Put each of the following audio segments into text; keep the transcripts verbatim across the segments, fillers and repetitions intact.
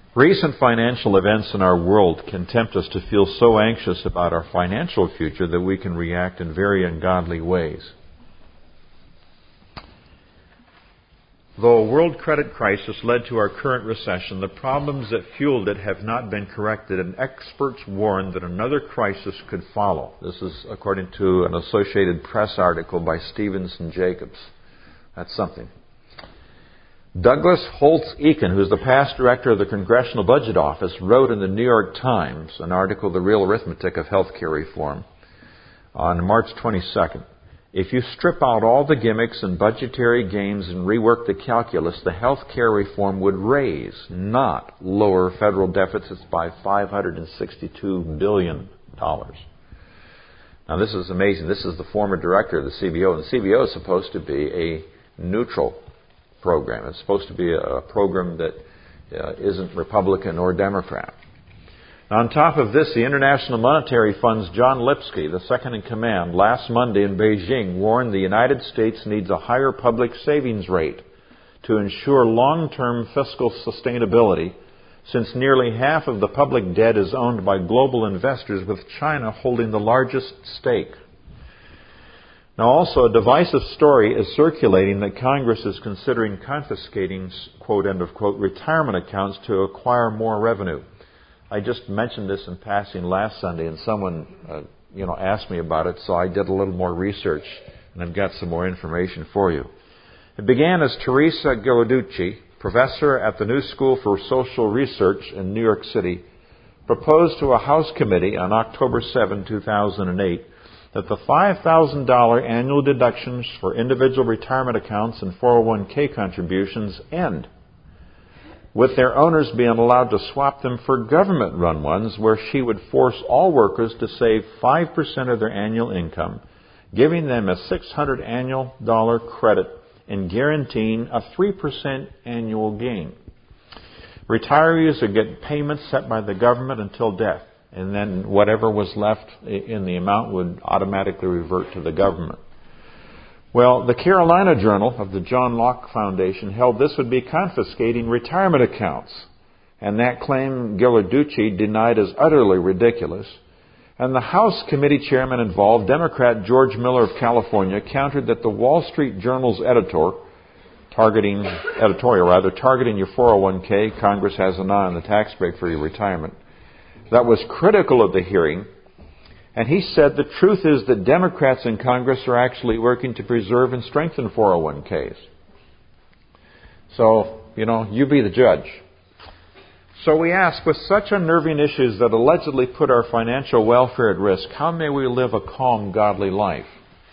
Recent financial events in our world can tempt us to feel so anxious about our financial future that we can react in very ungodly ways. Though a world credit crisis led to our current recession, the problems that fueled it have not been corrected, and experts warn that another crisis could follow. This is according to an Associated Press article by Stevens and Jacobs. That's something. Douglas Holtz-Eakin, who's the past director of the Congressional Budget Office, wrote in the New York Times an article, The Real Arithmetic of Healthcare Reform, on March twenty-second. If you strip out all the gimmicks and budgetary games and rework the calculus, the health care reform would raise, not lower, federal deficits by five hundred sixty-two billion dollars. Now, this is amazing. This is the former director of the C B O, and the C B O is supposed to be a neutral program. It's supposed to be a program that uh, isn't Republican or Democrat. On top of this, the International Monetary Fund's John Lipsky, the second in command, last Monday in Beijing warned the United States needs a higher public savings rate to ensure long-term fiscal sustainability, since nearly half of the public debt is owned by global investors, with China holding the largest stake. Now, also, a divisive story is circulating that Congress is considering confiscating, quote, end of quote, retirement accounts to acquire more revenue. I just mentioned this in passing last Sunday, and someone, uh, you know, asked me about it, so I did a little more research, and I've got some more information for you. It began as Teresa Ghilarducci, professor at the New School for Social Research in New York City, proposed to a House committee on October seventh, two thousand eight, that the five thousand dollars annual deductions for individual retirement accounts and four oh one k contributions end, with their owners being allowed to swap them for government-run ones, where she would force all workers to save five percent of their annual income, giving them a six hundred dollars annual dollar credit and guaranteeing a three percent annual gain. Retirees would get payments set by the government until death, and then whatever was left in the amount would automatically revert to the government. Well, the Carolina Journal of the John Locke Foundation held this would be confiscating retirement accounts, and that claim Ghilarducci denied as utterly ridiculous. And the House committee chairman involved, Democrat George Miller of California, countered that the Wall Street Journal's editor, targeting editorial rather, targeting your four oh one k, Congress has an eye on the tax break for your retirement, that was critical of the hearing. And he said the truth is that Democrats in Congress are actually working to preserve and strengthen four oh one k's. So, you know, you be the judge. So we ask, with such unnerving issues that allegedly put our financial welfare at risk, how may we live a calm, godly life?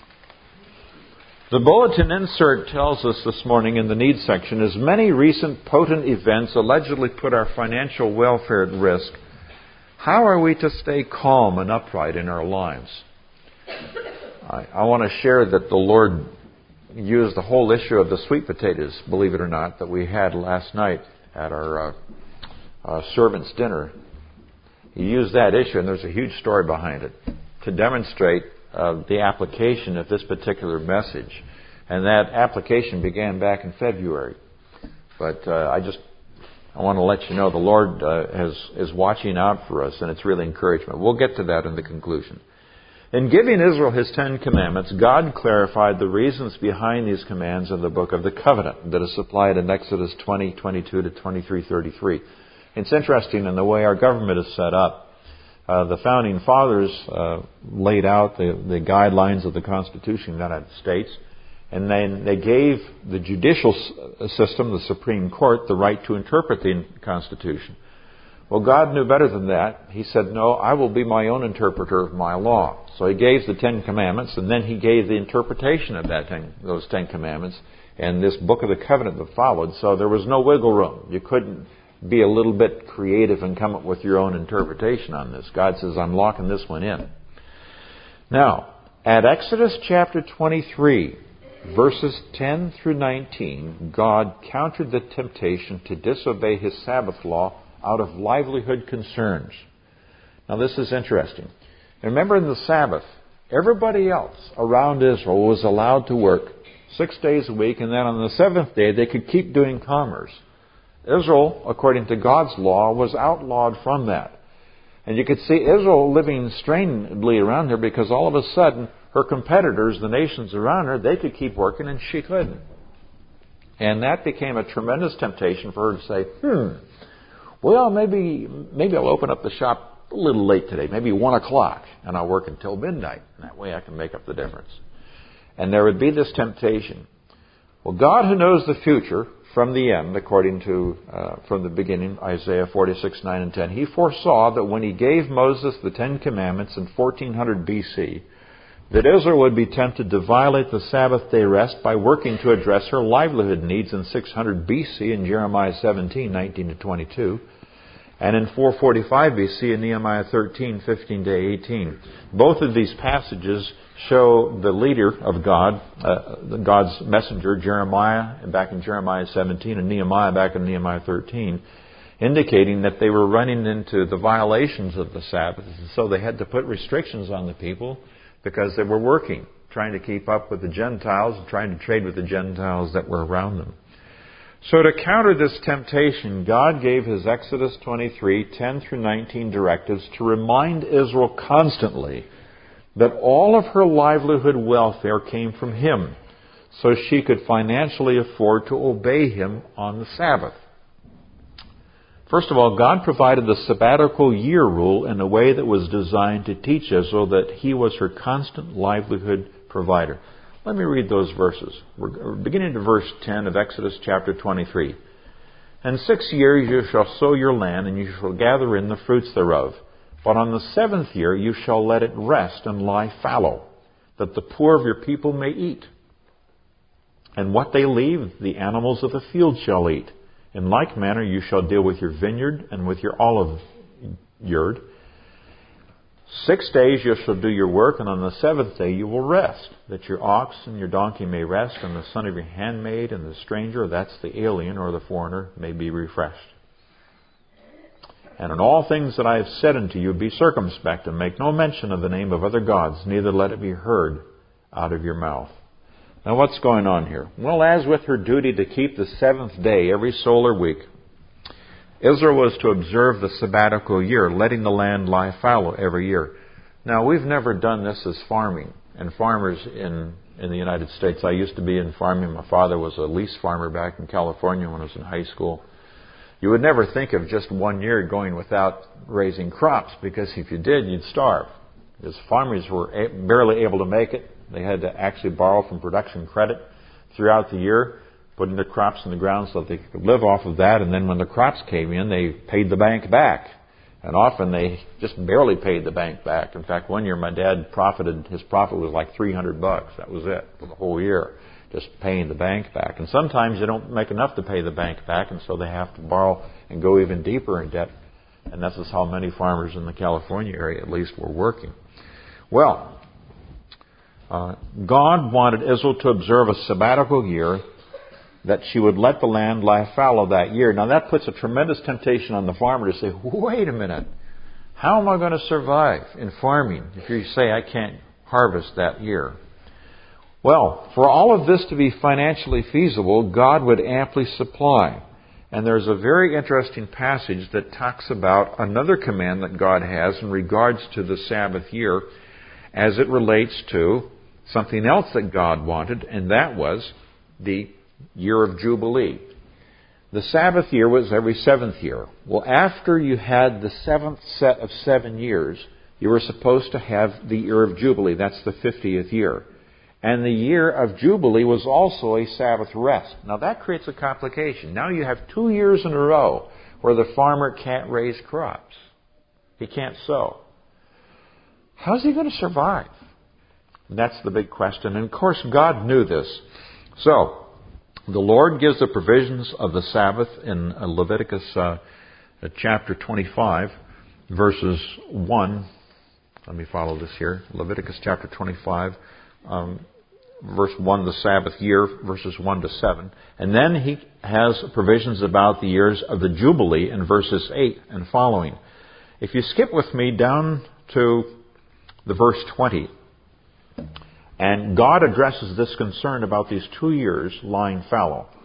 The bulletin insert tells us this morning in the needs section, as many recent potent events allegedly put our financial welfare at risk, how are we to stay calm and upright in our lives? I, I want to share that the Lord used the whole issue of the sweet potatoes, believe it or not, that we had last night at our uh, uh, servants' dinner. He used that issue, and there's a huge story behind it, to demonstrate uh, the application of this particular message. And that application began back in February. But uh, I just I want to let you know the Lord uh, has, is watching out for us, and it's really encouragement. We'll get to that in the conclusion. In giving Israel his Ten Commandments, God clarified the reasons behind these commands in the book of the covenant that is supplied in Exodus twenty, twenty-two to twenty-three, thirty-three. It's interesting in the way our government is set up. Uh, the founding fathers uh, laid out the, the guidelines of the Constitution of the United States. And then they gave the judicial system, the Supreme Court, the right to interpret the Constitution. Well, God knew better than that. He said, no, I will be my own interpreter of my law. So he gave the Ten Commandments, and then he gave the interpretation of that ten, those Ten Commandments and this book of the covenant that followed. So there was no wiggle room. You couldn't be a little bit creative and come up with your own interpretation on this. God says, I'm locking this one in. Now, at Exodus chapter twenty-three, verses ten through nineteen, God countered the temptation to disobey his Sabbath law out of livelihood concerns. Now this is interesting. Remember, in the Sabbath, everybody else around Israel was allowed to work six days a week, and then on the seventh day they could keep doing commerce. Israel, according to God's law, was outlawed from that. And you could see Israel living strangely around her because all of a sudden her competitors, the nations around her, they could keep working and she couldn't. And that became a tremendous temptation for her to say, hmm, well, maybe maybe I'll open up the shop a little late today, maybe one o'clock, and I'll work until midnight. And that way I can make up the difference. And there would be this temptation. Well, God, who knows the future from the end, according to, uh, from the beginning, Isaiah forty-six, nine and ten, He foresaw that when He gave Moses the Ten Commandments in fourteen hundred B C, that Israel would be tempted to violate the Sabbath day rest by working to address her livelihood needs in six hundred B C in Jeremiah seventeen, nineteen to twenty-two, and in four forty-five B C in Nehemiah thirteen, fifteen to eighteen. Both of these passages show the leader of God, uh, God's messenger, Jeremiah, back in Jeremiah seventeen, and Nehemiah back in Nehemiah thirteen, indicating that they were running into the violations of the Sabbath. And so they had to put restrictions on the people because they were working, trying to keep up with the Gentiles and trying to trade with the Gentiles that were around them. So to counter this temptation, God gave His Exodus twenty-three, ten through nineteen directives to remind Israel constantly that all of her livelihood welfare came from Him, so she could financially afford to obey Him on the Sabbath. First of all, God provided the sabbatical year rule in a way that was designed to teach Israel that He was her constant livelihood provider. Let me read those verses. We're beginning to verse ten of Exodus chapter twenty-three. "And six years you shall sow your land, and you shall gather in the fruits thereof. But on the seventh year you shall let it rest and lie fallow, that the poor of your people may eat. And what they leave, the animals of the field shall eat. In like manner you shall deal with your vineyard and with your olive yard. Six days you shall do your work, and on the seventh day you will rest, that your ox and your donkey may rest, and the son of your handmaid and the stranger," that's the alien or the foreigner, "may be refreshed. And in all things that I have said unto you, be circumspect, and make no mention of the name of other gods, neither let it be heard out of your mouth." Now what's going on here? Well, as with her duty to keep the seventh day every solar week, Israel was to observe the sabbatical year, letting the land lie fallow every year. Now, we've never done this as farming. And farmers in, in the United States, I used to be in farming. My father was a lease farmer back in California when I was in high school. You would never think of just one year going without raising crops, because if you did, you'd starve. Because farmers were a- barely able to make it. They had to actually borrow from production credit throughout the year, putting their crops in the ground so that they could live off of that. And then when the crops came in, they paid the bank back. And often they just barely paid the bank back. In fact, one year my dad profited, his profit was like three hundred bucks. That was it for the whole year, just paying the bank back. And sometimes they don't make enough to pay the bank back, and so they have to borrow and go even deeper in debt. And this is how many farmers in the California area, at least, were working. Well, uh, God wanted Israel to observe a sabbatical year, that she would let the land lie fallow that year. Now that puts a tremendous temptation on the farmer to say, wait a minute, how am I going to survive in farming if you say I can't harvest that year? Well, for all of this to be financially feasible, God would amply supply. And there's a very interesting passage that talks about another command that God has in regards to the Sabbath year as it relates to something else that God wanted, and that was the year of Jubilee. The Sabbath year was every seventh year. Well, after you had the seventh set of seven years, you were supposed to have the year of Jubilee. That's the fiftieth year. And the year of Jubilee was also a Sabbath rest. Now that creates a complication. Now you have two years in a row where the farmer can't raise crops. He can't sow. How's he going to survive? That's the big question. And of course, God knew this. So, the Lord gives the provisions of the Sabbath in Leviticus uh, chapter twenty-five, verses one. Let me follow this here. Leviticus chapter twenty-five, um, verse one, the Sabbath year, verses one to seven. And then he has provisions about the years of the Jubilee in verses eight and following. If you skip with me down to the verse twenty, and God addresses this concern about these two years lying fallow.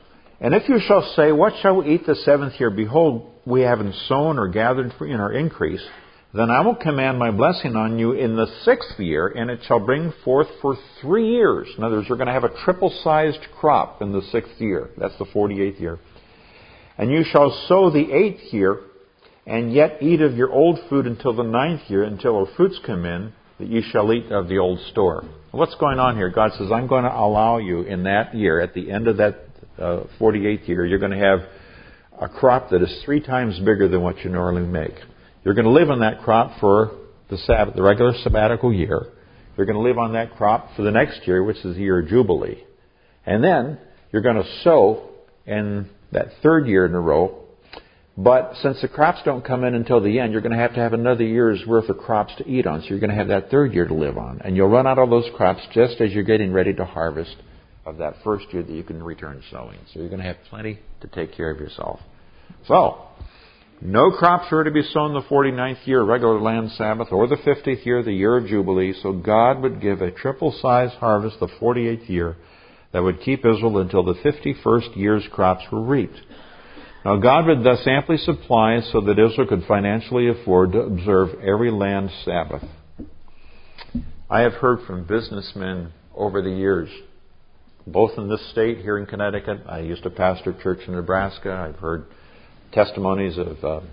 And if you shall say, what shall we eat the seventh year? Behold, we haven't sown or gathered in our increase. Then I will command my blessing on you in the sixth year, and it shall bring forth for three years. In other words, you're going to have a triple-sized crop in the sixth year. That's the forty-eighth year. And you shall sow the eighth year, and yet eat of your old food until the ninth year, until our fruits come in, that you shall eat of the old store. What's going on here? God says, I'm going to allow you in that year, at the end of that uh, forty-eighth year, you're going to have a crop that is three times bigger than what you normally make. You're going to live on that crop for the Sabbath, the regular sabbatical year. You're going to live on that crop for the next year, which is the year of Jubilee. And then you're going to sow in that third year in a row. But since the crops don't come in until the end, you're going to have to have another year's worth of crops to eat on. So you're going to have that third year to live on. And you'll run out of those crops just as you're getting ready to harvest of that first year that you can return sowing. So you're going to have plenty to take care of yourself. So, no crops were to be sown the forty-ninth year, regular land Sabbath, or the fiftieth year, the year of Jubilee. So God would give a triple-sized harvest the forty-eighth year that would keep Israel until the fifty-first year's crops were reaped. Now God would thus amply supply so that Israel could financially afford to observe every land Sabbath. I have heard from businessmen over the years, both in this state, here in Connecticut. I used to pastor a church in Nebraska. I've heard testimonies of uh,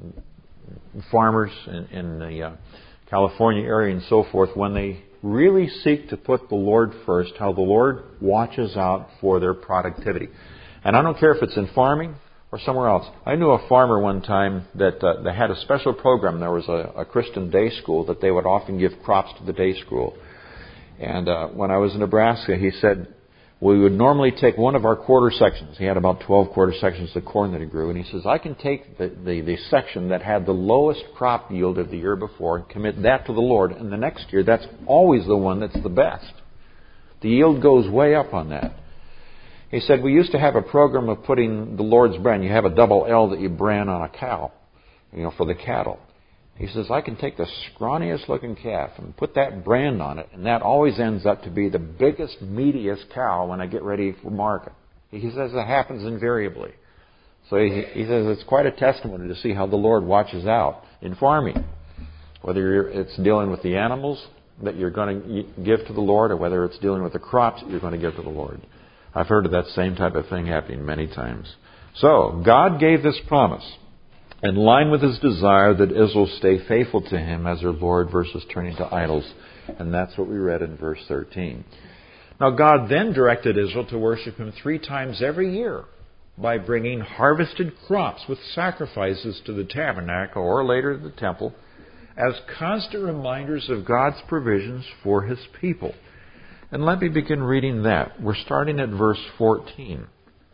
farmers in, in the uh, California area and so forth, when they really seek to put the Lord first, how the Lord watches out for their productivity. And I don't care if it's in farming or somewhere else. I knew a farmer one time that uh, they had a special program. There was a, a Christian day school that they would often give crops to the day school. And uh, when I was in Nebraska, he said, we would normally take one of our quarter sections. He had about twelve quarter sections of corn that he grew. And he says, I can take the, the, the section that had the lowest crop yield of the year before and commit that to the Lord. And the next year, that's always the one that's the best. The yield goes way up on that. He said, we used to have a program of putting the Lord's brand. You have a double L that you brand on a cow, you know, for the cattle. He says, I can take the scrawniest looking calf and put that brand on it, and that always ends up to be the biggest, meatiest cow when I get ready for market. He says it happens invariably. So he, he says it's quite a testimony to see how the Lord watches out in farming. Whether you're, it's dealing with the animals that you're going to give to the Lord, or whether it's dealing with the crops that you're going to give to the Lord. I've heard of that same type of thing happening many times. So, God gave this promise in line with His desire that Israel stay faithful to Him as their Lord versus turning to idols. And that's what we read in verse thirteen. Now, God then directed Israel to worship Him three times every year by bringing harvested crops with sacrifices to the tabernacle or later the temple as constant reminders of God's provisions for His people. And let me begin reading that. We're starting at verse fourteen.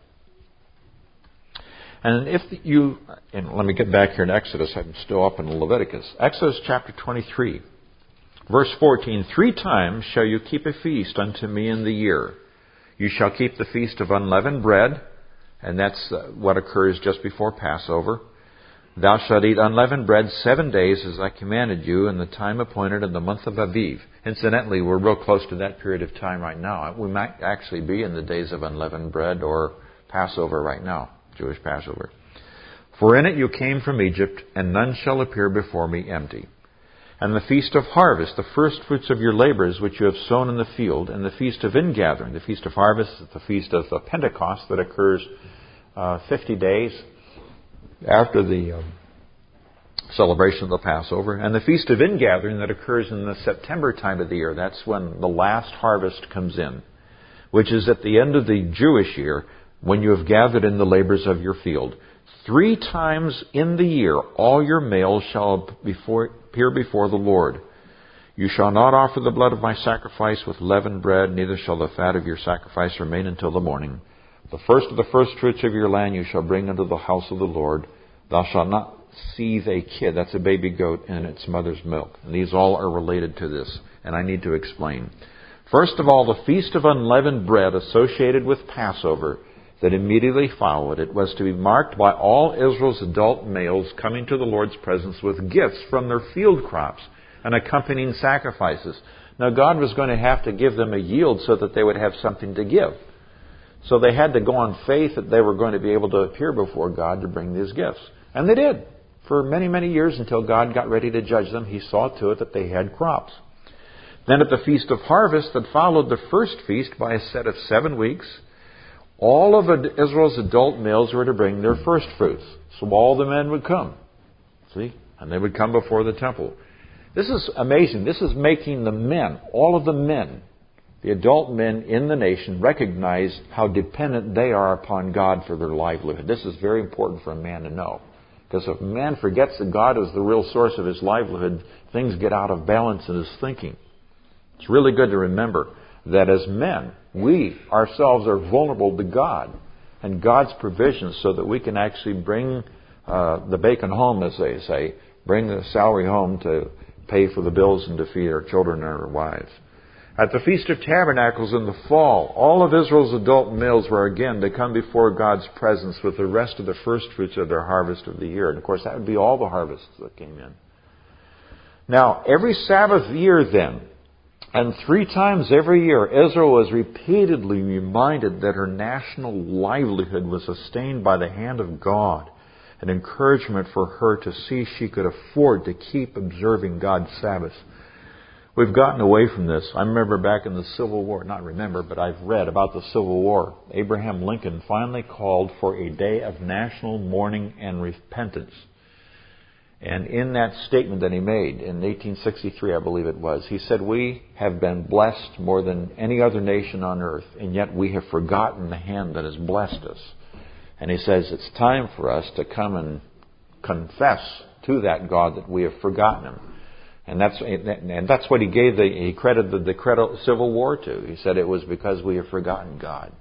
And if you, and let me get back here in Exodus, I'm still up in Leviticus. Exodus chapter twenty-three, verse fourteen. Three times shall you keep a feast unto me in the year. You shall keep the feast of unleavened bread, and that's what occurs just before Passover. Thou shalt eat unleavened bread seven days as I commanded you in the time appointed in the month of Aviv. Incidentally, we're real close to that period of time right now. We might actually be in the days of unleavened bread or Passover right now, Jewish Passover. For in it you came from Egypt, and none shall appear before me empty. And the feast of harvest, the first fruits of your labors which you have sown in the field, and the feast of ingathering. The feast of harvest is the feast of the Pentecost that occurs uh, fifty days after the um, celebration of the Passover, and the Feast of Ingathering that occurs in the September time of the year. That's when the last harvest comes in, which is at the end of the Jewish year when you have gathered in the labors of your field. Three times in the year all your males shall before, appear before the Lord. You shall not offer the blood of my sacrifice with leavened bread, neither shall the fat of your sacrifice remain until the morning. The first of the first fruits of your land you shall bring into the house of the Lord. Thou shalt not seethe a kid, that's a baby goat, in its mother's milk. And these all are related to this, and I need to explain. First of all, the feast of unleavened bread associated with Passover that immediately followed it was to be marked by all Israel's adult males coming to the Lord's presence with gifts from their field crops and accompanying sacrifices. Now, God was going to have to give them a yield so that they would have something to give. So they had to go on faith that they were going to be able to appear before God to bring these gifts. And they did. For many, many years until God got ready to judge them, He saw to it that they had crops. Then at the Feast of Harvest that followed the first feast by a set of seven weeks, all of Israel's adult males were to bring their first fruits. So all the men would come. See? And they would come before the temple. This is amazing. This is making the men, all of the men, the adult men in the nation, recognize how dependent they are upon God for their livelihood. This is very important for a man to know. Because if a man forgets that God is the real source of his livelihood, things get out of balance in his thinking. It's really good to remember that as men, we ourselves are vulnerable to God and God's provisions so that we can actually bring uh, the bacon home, as they say, bring the salary home to pay for the bills and to feed our children and our wives. At the Feast of Tabernacles in the fall, all of Israel's adult males were again to come before God's presence with the rest of the first fruits of their harvest of the year. And of course, that would be all the harvests that came in. Now, every Sabbath year then, and three times every year, Israel was repeatedly reminded that her national livelihood was sustained by the hand of God, an encouragement for her to see she could afford to keep observing God's Sabbath. We've gotten away from this. I remember back in the Civil War, not remember, but I've read about the Civil War. Abraham Lincoln finally called for a day of national mourning and repentance. And in that statement that he made in eighteen sixty-three, I believe it was, he said, "We have been blessed more than any other nation on earth, and yet we have forgotten the hand that has blessed us." And he says it's time for us to come and confess to that God that we have forgotten Him. And that's and that's what he gave the he credited the Civil War to. He said it was because we have forgotten God.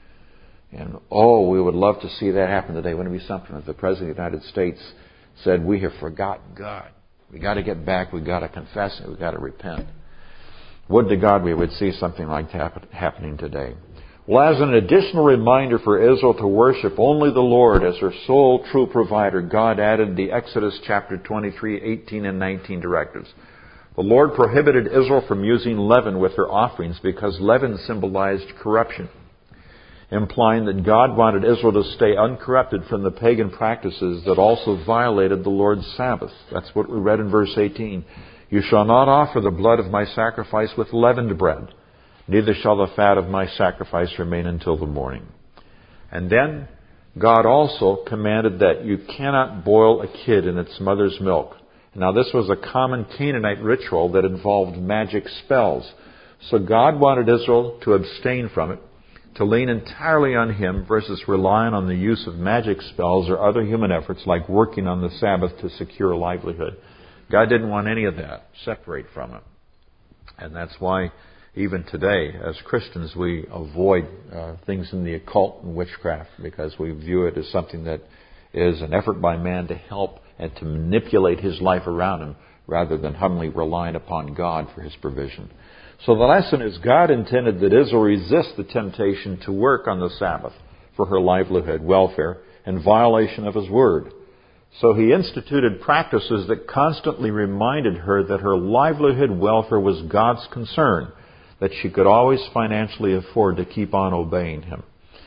And oh, we would love to see that happen today. Wouldn't it be something if the President of the United States said we have forgotten God? We got to get back. We got to confess it. We got to repent. Would to God we would see something like that happening today. Well, as an additional reminder for Israel to worship only the Lord as her sole true provider, God added the Exodus chapter twenty-three, eighteen, and nineteen directives. The Lord prohibited Israel from using leaven with her offerings because leaven symbolized corruption, implying that God wanted Israel to stay uncorrupted from the pagan practices that also violated the Lord's Sabbath. That's what we read in verse eighteen. "You shall not offer the blood of my sacrifice with leavened bread. Neither shall the fat of my sacrifice remain until the morning." And then God also commanded that you cannot boil a kid in its mother's milk. Now this was a common Canaanite ritual that involved magic spells. So God wanted Israel to abstain from it, to lean entirely on Him versus relying on the use of magic spells or other human efforts like working on the Sabbath to secure a livelihood. God didn't want any of that. Separate from it. And that's why even today, as Christians, we avoid uh, things in the occult and witchcraft because we view it as something that is an effort by man to help and to manipulate his life around him rather than humbly relying upon God for His provision. So the lesson is God intended that Israel resist the temptation to work on the Sabbath for her livelihood, welfare, and violation of His Word. So He instituted practices that constantly reminded her that her livelihood welfare was God's concern, that she could always financially afford to keep on obeying Him.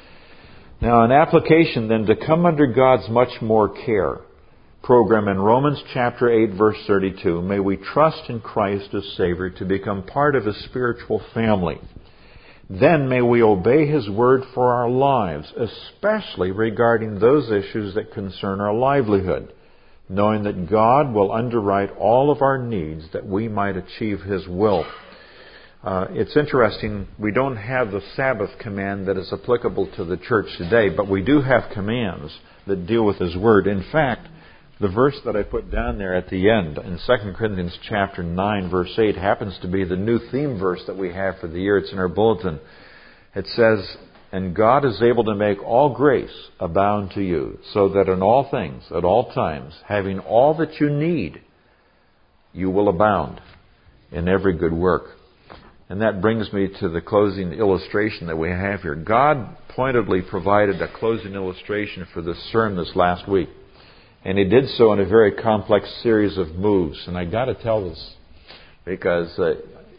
Now, an application then to come under God's much more care program in Romans chapter eight, verse thirty-two, may we trust in Christ as Savior to become part of His spiritual family. Then may we obey His word for our lives, especially regarding those issues that concern our livelihood, knowing that God will underwrite all of our needs that we might achieve His will. Uh, it's interesting, we don't have the Sabbath command that is applicable to the church today, but we do have commands that deal with His Word. In fact, the verse that I put down there at the end in Second Corinthians chapter nine, verse eight, happens to be the new theme verse that we have for the year. It's in our bulletin. It says, "And God is able to make all grace abound to you, so that in all things, at all times, having all that you need, you will abound in every good work." And that brings me to the closing illustration that we have here. God pointedly provided a closing illustration for this sermon this last week. And He did so in a very complex series of moves. And I got to tell this because uh,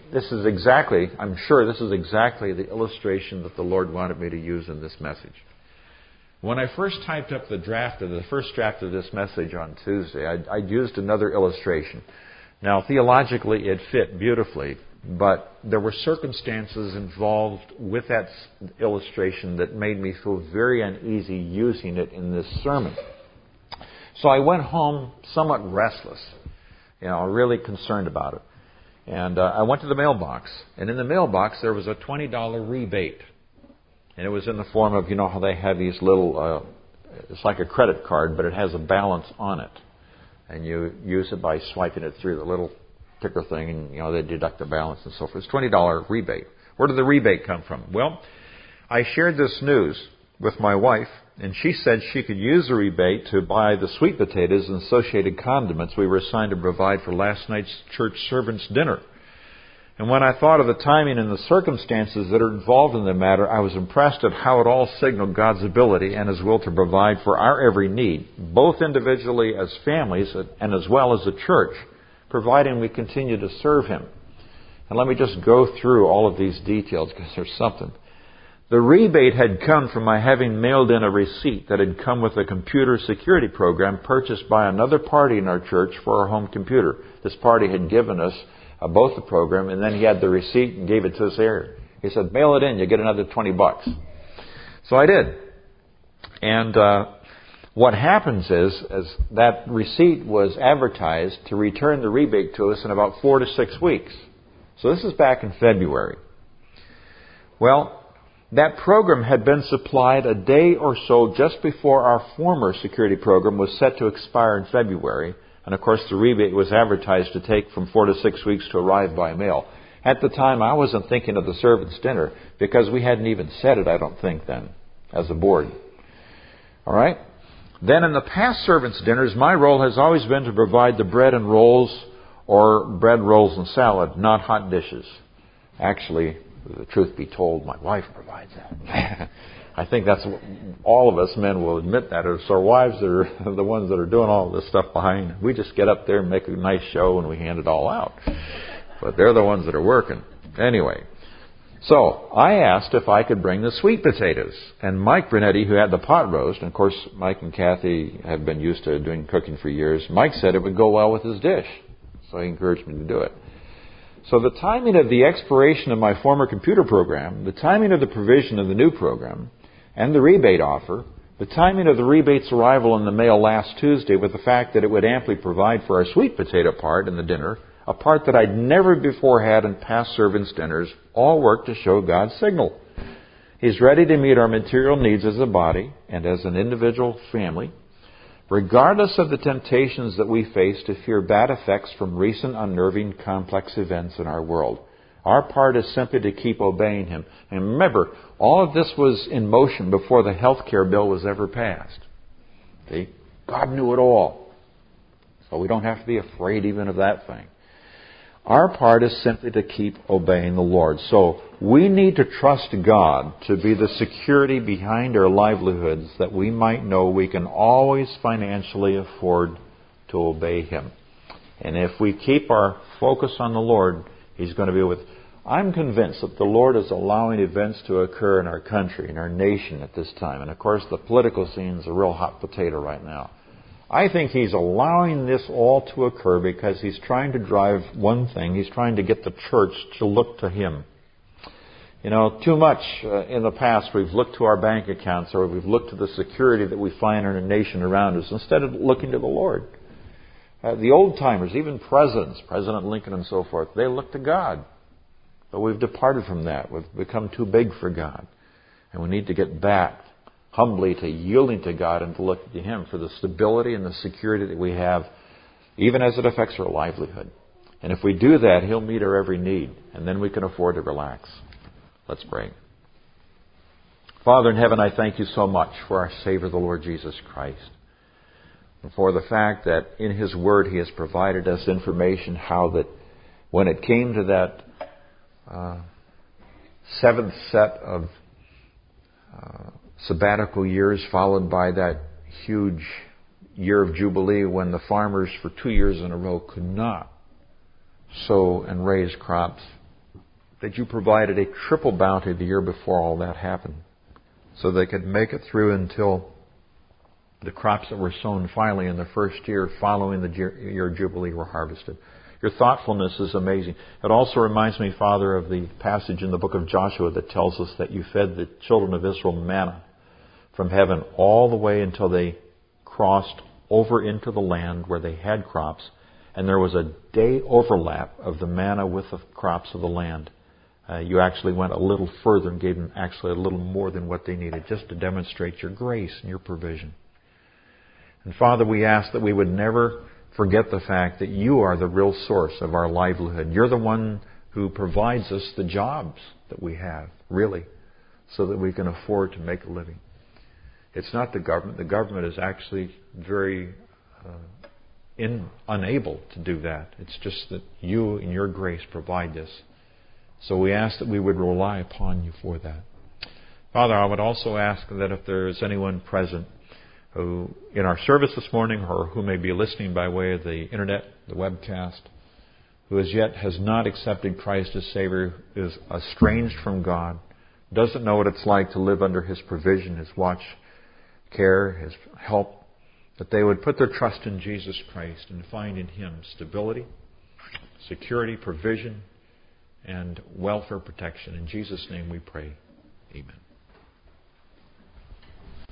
this is exactly, I'm sure this is exactly the illustration that the Lord wanted me to use in this message. When I first typed up the draft of the first draft of this message on Tuesday, I'd, I'd used another illustration. Now, theologically, it fit beautifully, but there were circumstances involved with that illustration that made me feel very uneasy using it in this sermon. So I went home somewhat restless, you know, really concerned about it. And uh, I went to the mailbox, and in the mailbox there was a twenty dollars rebate. And it was in the form of, you know how they have these little, uh, it's like a credit card, but it has a balance on it. And you use it by swiping it through the little ticker thing, and, you know, they deduct the balance and so forth. It's twenty dollars rebate. Where did the rebate come from? Well, I shared this news with my wife, and she said she could use the rebate to buy the sweet potatoes and associated condiments we were assigned to provide for last night's church servants' dinner. And when I thought of the timing and the circumstances that are involved in the matter, I was impressed at how it all signaled God's ability and His will to provide for our every need, both individually as families and as well as a church, providing we continue to serve Him. And let me just go through all of these details because there's something. The rebate had come from my having mailed in a receipt that had come with a computer security program purchased by another party in our church for our home computer. This party had given us uh, both the program, and then he had the receipt and gave it to us here. He said, mail it in, you get another twenty bucks. So I did. And uh, what happens is, as that receipt was advertised to return the rebate to us in about four to six weeks. So this is back in February. Well, that program had been supplied a day or so just before our former security program was set to expire in February. And of course, the rebate was advertised to take from four to six weeks to arrive by mail. At the time, I wasn't thinking of the servants' dinner because we hadn't even said it, I don't think, then, as a board. All right? Then in the past servants' dinners, my role has always been to provide the bread and rolls or bread, rolls, and salad, not hot dishes. Actually, the truth be told, my wife provides that. I think that's what all of us men will admit that. It's our wives that are the ones that are doing all this stuff behind. We just get up there and make a nice show and we hand it all out. But they're the ones that are working. Anyway, so I asked if I could bring the sweet potatoes. And Mike Brunetti, who had the pot roast, and of course Mike and Kathy have been used to doing cooking for years, Mike said it would go well with his dish. So he encouraged me to do it. So the timing of the expiration of my former computer program, the timing of the provision of the new program, and the rebate offer, the timing of the rebate's arrival in the mail last Tuesday with the fact that it would amply provide for our sweet potato part in the dinner, a part that I'd never before had in past servants' dinners, all work to show God's signal. He's ready to meet our material needs as a body and as an individual family, regardless of the temptations that we face to fear bad effects from recent unnerving complex events in our world. Our part is simply to keep obeying Him. And remember, all of this was in motion before the health care bill was ever passed. See? God knew it all. So we don't have to be afraid even of that thing. Our part is simply to keep obeying the Lord. So we need to trust God to be the security behind our livelihoods that we might know we can always financially afford to obey Him. And if we keep our focus on the Lord, He's going to be with. I'm convinced that the Lord is allowing events to occur in our country, in our nation at this time. And of course, the political scene is a real hot potato right now. I think He's allowing this all to occur because He's trying to drive one thing. He's trying to get the church to look to Him. You know, too much uh, in the past we've looked to our bank accounts or we've looked to the security that we find in our nation around us instead of looking to the Lord. Uh, the old-timers, even presidents, President Lincoln and so forth, they looked to God. But we've departed from that. We've become too big for God. And we need to get back humbly to yielding to God and to look to Him for the stability and the security that we have, even as it affects our livelihood. And if we do that, He'll meet our every need, and then we can afford to relax. Let's pray. Father in heaven, I thank You so much for our Savior, the Lord Jesus Christ. And for the fact that in His Word He has provided us information how that when it came to that uh, seventh set of uh, sabbatical years followed by that huge year of Jubilee when the farmers for two years in a row could not sow and raise crops that you provided a triple bounty the year before all that happened, so they could make it through until the crops that were sown finally in the first year following the year of Jubilee were harvested. Your thoughtfulness is amazing. It also reminds me, Father, of the passage in the book of Joshua that tells us that you fed the children of Israel manna from heaven all the way until they crossed over into the land where they had crops, and there was a day overlap of the manna with the crops of the land. Uh, you actually went a little further and gave them actually a little more than what they needed, just to demonstrate your grace and your provision. And Father, we ask that we would never forget the fact that you are the real source of our livelihood. You're the one who provides us the jobs that we have, really, so that we can afford to make a living. It's not the government. The government is actually very uh, in, unable to do that. It's just that you, in your grace, provide this. So we ask that we would rely upon you for that. Father, I would also ask that if there is anyone present who, in our service this morning, or who may be listening by way of the internet, the webcast, who as yet has not accepted Christ as Savior, is estranged from God, doesn't know what it's like to live under His provision, His watch, care, His help, that they would put their trust in Jesus Christ and find in Him stability, security, provision, and welfare protection. In Jesus' name we pray. Amen.